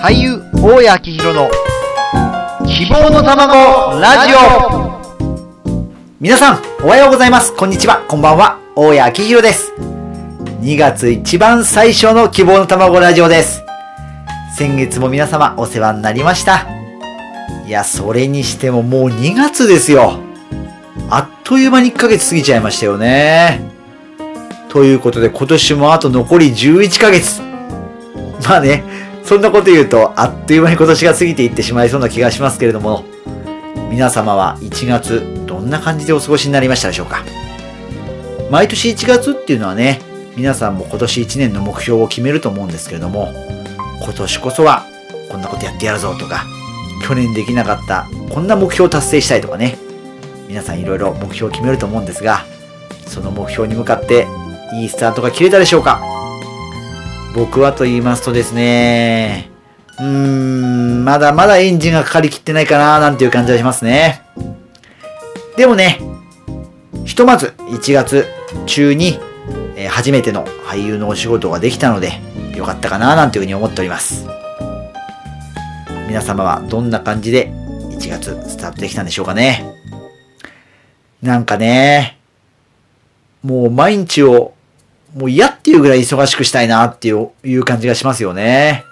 俳優大谷昭宏の希望の卵ラジオ。 皆さんおはようございます。こんにちは、こんばんは。大谷昭宏です。2月一番最初の希望の卵ラジオです。先月も皆様お世話になりました。いや、それにしてももう2月ですよ。あっという間に1ヶ月過ぎちゃいましたよね。ということで今年もあと残り11ヶ月。まあね、そんなこと言うとあっという間に今年が過ぎていってしまいそうな気がしますけれども、皆様は1月どんな感じでお過ごしになりましたでしょうか。毎年1月っていうのはね、皆さんも今年1年の目標を決めると思うんですけれども、今年こそはこんなことやってやるぞとか、去年できなかったこんな目標を達成したいとかね、皆さんいろいろ目標を決めると思うんですが、その目標に向かっていいスタートが切れたでしょうか。僕はと言いますとですね、まだまだエンジンがかかりきってないかななんていう感じがしますね。でもね、ひとまず1月中に、初めての俳優のお仕事ができたのでよかったかななんていうふうに思っております。皆様はどんな感じで1月スタートできたんでしょうかね。なんかね、もう毎日をもう嫌っていうぐらい忙しくしたいなっていう感じがしますよね。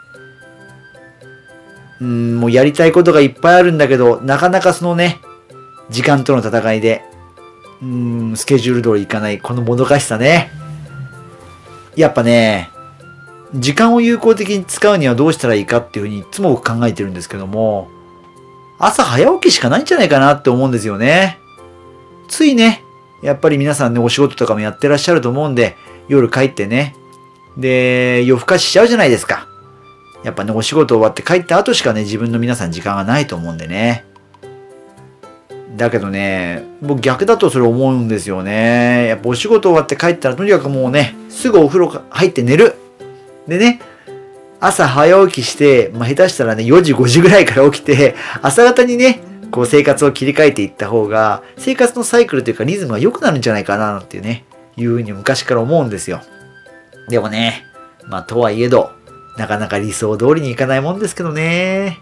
もうやりたいことがいっぱいあるんだけど、なかなかそのね、時間との戦いで、スケジュール通りいかないこのもどかしさね。やっぱね、時間を有効的に使うにはどうしたらいいかっていうふうにいつも考えてるんですけども、朝早起きしかないんじゃないかなって思うんですよね。ついね、やっぱり皆さんね、お仕事とかもやってらっしゃると思うんで、夜帰ってね、で、夜更かししちゃうじゃないですか。やっぱね、お仕事終わって帰った後しかね、自分の皆さん時間がないと思うんでね。だけどね、僕逆だとそれ思うんですよね。やっぱお仕事終わって帰ったらとにかくもうね、すぐお風呂入って寝る。でね、朝早起きして、下手したらね、4時5時ぐらいから起きて、朝方にね、こう生活を切り替えていった方が、生活のサイクルというかリズムが良くなるんじゃないかななんていうね、いうふうに昔から思うんですよ。でもね、とはいえど、なかなか理想通りにいかないもんですけどね。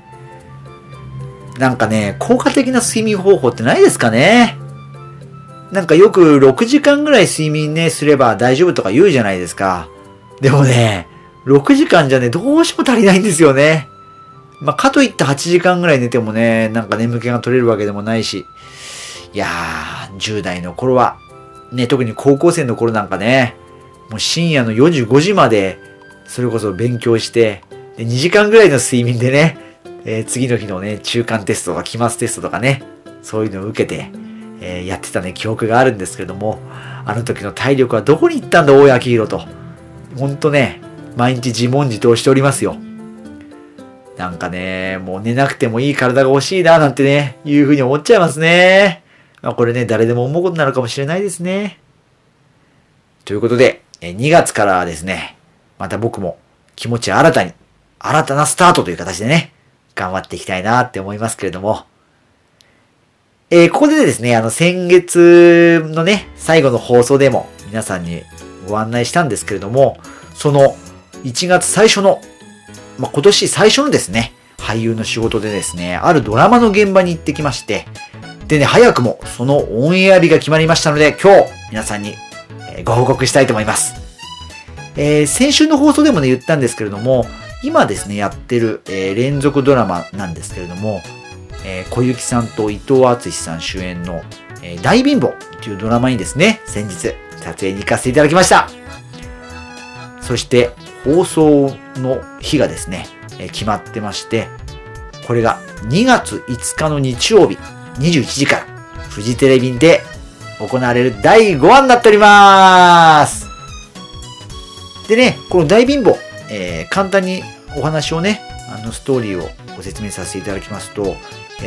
なんかね、効果的な睡眠方法ってないですかね。なんかよく6時間ぐらい睡眠ね、すれば大丈夫とか言うじゃないですか。でもね、6時間じゃね、どうしても足りないんですよね。かといって8時間ぐらい寝てもね、なんか眠気が取れるわけでもないし。いやー、10代の頃は、ね、特に高校生の頃なんかね、もう深夜の4時5時まで、それこそ勉強して、で2時間ぐらいの睡眠でね、次の日のね、中間テストとか期末テストとかね、そういうのを受けて、やってたね、記憶があるんですけれども、あの時の体力はどこに行ったんだ、大谷昭宏と。ほんとね、毎日自問自答しておりますよ。なんかね、もう寝なくてもいい体が欲しいな、なんてね、いうふうに思っちゃいますね。これね、誰でも思うことなのかもしれないですね。ということで、2月からはですね、また僕も気持ち新たに、新たなスタートという形でね、頑張っていきたいなって思いますけれども、ここでですね、先月のね、最後の放送でも皆さんにご案内したんですけれども、その1月最初の、今年最初のですね、俳優の仕事でですね、あるドラマの現場に行ってきまして、でね、早くもそのオンエア日が決まりましたので、今日皆さんにご報告したいと思います。先週の放送でもね、言ったんですけれども、今ですね、やってる、連続ドラマなんですけれども、小雪さんと伊藤淳史さん主演の、大貧乏というドラマにですね、先日撮影に行かせていただきました。そして放送の日がですね、決まってまして、これが2月5日の日曜日21時からフジテレビで行われる第5話になっております。でね、この大貧乏、簡単にお話をね、ストーリーをご説明させていただきますと、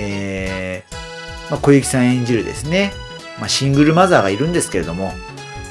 小雪さん演じるですね、シングルマザーがいるんですけれども、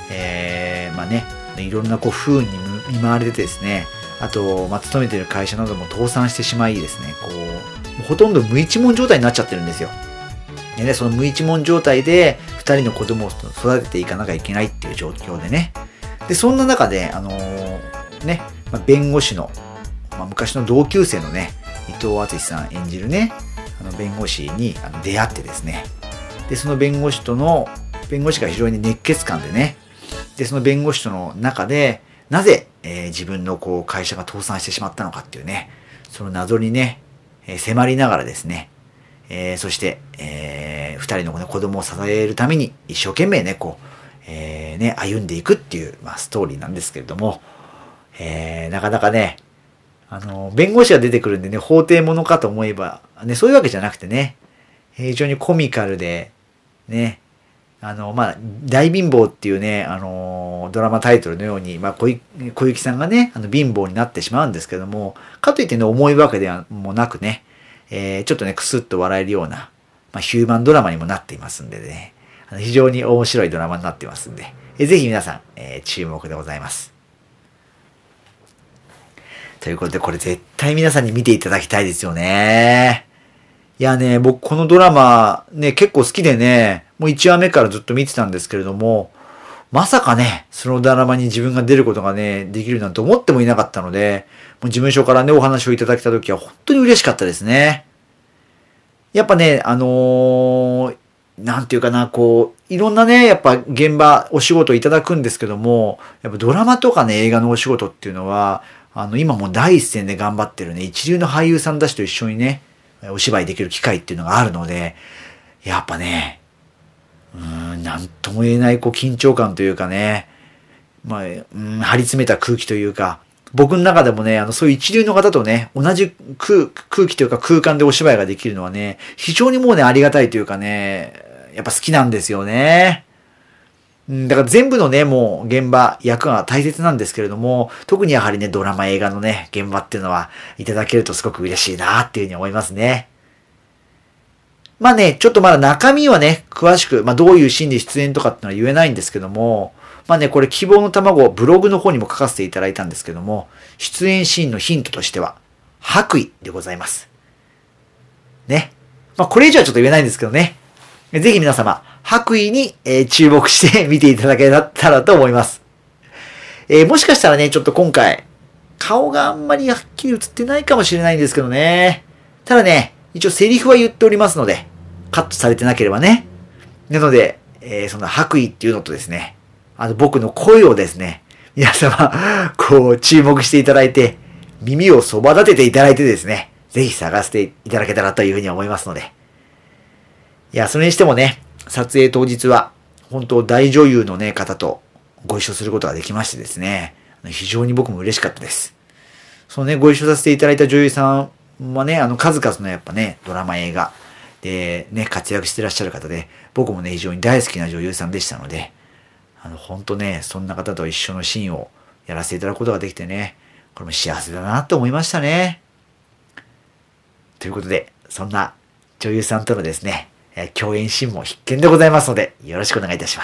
いろんな不運に見舞われてですね、あと、勤めている会社なども倒産してしまいですね、ほとんど無一文状態になっちゃってるんですよ。でね、その無一文状態で2人の子供を育てていかなきゃいけないっていう状況でね。で、そんな中で、弁護士の昔の同級生のね、伊藤淳さん演じるね、弁護士に出会ってですね、で、その弁護士が非常に熱血漢でね、で、その弁護士との中で、なぜ、自分の会社が倒産してしまったのかっていうね、その謎にね、迫りながらですね、そして、二人の、子供を支えるために一生懸命ね、歩んでいくっていう、ストーリーなんですけれども、なかなかね、弁護士が出てくるんでね、法廷ものかと思えば、ね、そういうわけじゃなくてね、非常にコミカルで、ね、大貧乏っていうね、ドラマタイトルのように、小雪さんがね、貧乏になってしまうんですけども、かといってね、重いわけではもなくね、ちょっとね、クスッと笑えるような、ヒューマンドラマにもなっていますんでね、非常に面白いドラマになっていますんで、ぜひ皆さん、注目でございます。ということで、これ絶対皆さんに見ていただきたいですよね。いやね、僕このドラマね、結構好きでね、もう1話目からずっと見てたんですけれども、まさかね、そのドラマに自分が出ることがね、できるなんて思ってもいなかったので、もう事務所からね、お話をいただけたときは本当に嬉しかったですね。やっぱね、なんていうかな、いろんなね、やっぱ現場、お仕事いただくんですけども、やっぱドラマとかね、映画のお仕事っていうのは、今もう第一線で頑張ってるね、一流の俳優さんたちと一緒にね、お芝居できる機会っていうのがあるので、やっぱね、なんとも言えない緊張感というかね、張り詰めた空気というか、僕の中でもね、そういう一流の方とね、同じ空気というか空間でお芝居ができるのはね、非常にもうね、ありがたいというかね、やっぱ好きなんですよね。だから全部のね、もう現場、役が大切なんですけれども、特にやはりね、ドラマ、映画のね、現場っていうのはいただけるとすごく嬉しいなっていうふうに思いますね。ちょっとまだ中身はね、詳しく、どういうシーンで出演とかってのは言えないんですけども、これ希望の卵、ブログの方にも書かせていただいたんですけども、出演シーンのヒントとしては、白衣でございます。ね。これ以上はちょっと言えないんですけどね。ぜひ皆様、白衣に、注目して見ていただけたらと思います。もしかしたらね、ちょっと今回、顔があんまりはっきり映ってないかもしれないんですけどね。ただね、一応セリフは言っておりますので、カットされてなければね。なので、その白衣っていうのとですね、僕の声をですね、皆様、注目していただいて、耳をそば立てていただいてですね、ぜひ探していただけたらというふうに思いますので。いや、それにしてもね、撮影当日は、本当大女優のね、方とご一緒することができましてですね、非常に僕も嬉しかったです。そのね、ご一緒させていただいた女優さんはね、数々のやっぱね、ドラマ映画でね、活躍してらっしゃる方で、僕もね、非常に大好きな女優さんでしたので、本当ね、そんな方と一緒のシーンをやらせていただくことができてね、これも幸せだなと思いましたね。ということで、そんな女優さんとのですね、共演シーンも必見でございますので、よろしくお願いいたします。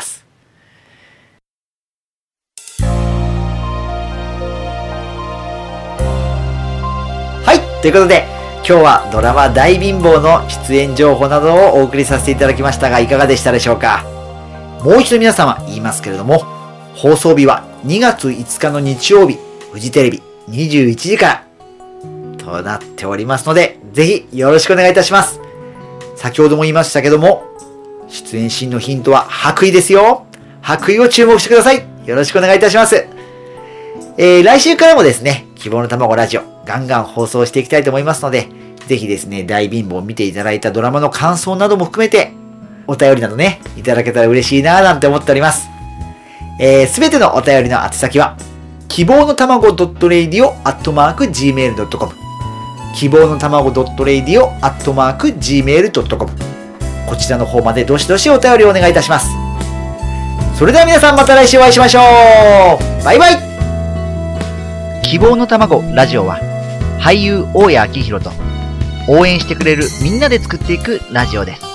はい、ということで、今日はドラマ大貧乏の出演情報などをお送りさせていただきましたが、いかがでしたでしょうか。もう一度皆様言いますけれども、放送日は2月5日の日曜日、フジテレビ21時からとなっておりますので、ぜひよろしくお願いいたします。先ほども言いましたけども、出演シーンのヒントは白衣ですよ。白衣を注目してください。よろしくお願いいたします。来週からもですね、希望の卵ラジオガンガン放送していきたいと思いますので、ぜひですね、大貧乏を見ていただいたドラマの感想なども含めて、お便りなどね、いただけたら嬉しいなぁなんて思っております。すべてのお便りの宛先は、希望の卵 .radio@gmail.com 希望の卵 .radio@gmail.com こちらの方までどしどしお便りをお願いいたします。それでは皆さんまた来週お会いしましょう。バイバイ。 希望の卵ラジオは俳優大谷昭宏と応援してくれるみんなで作っていくラジオです。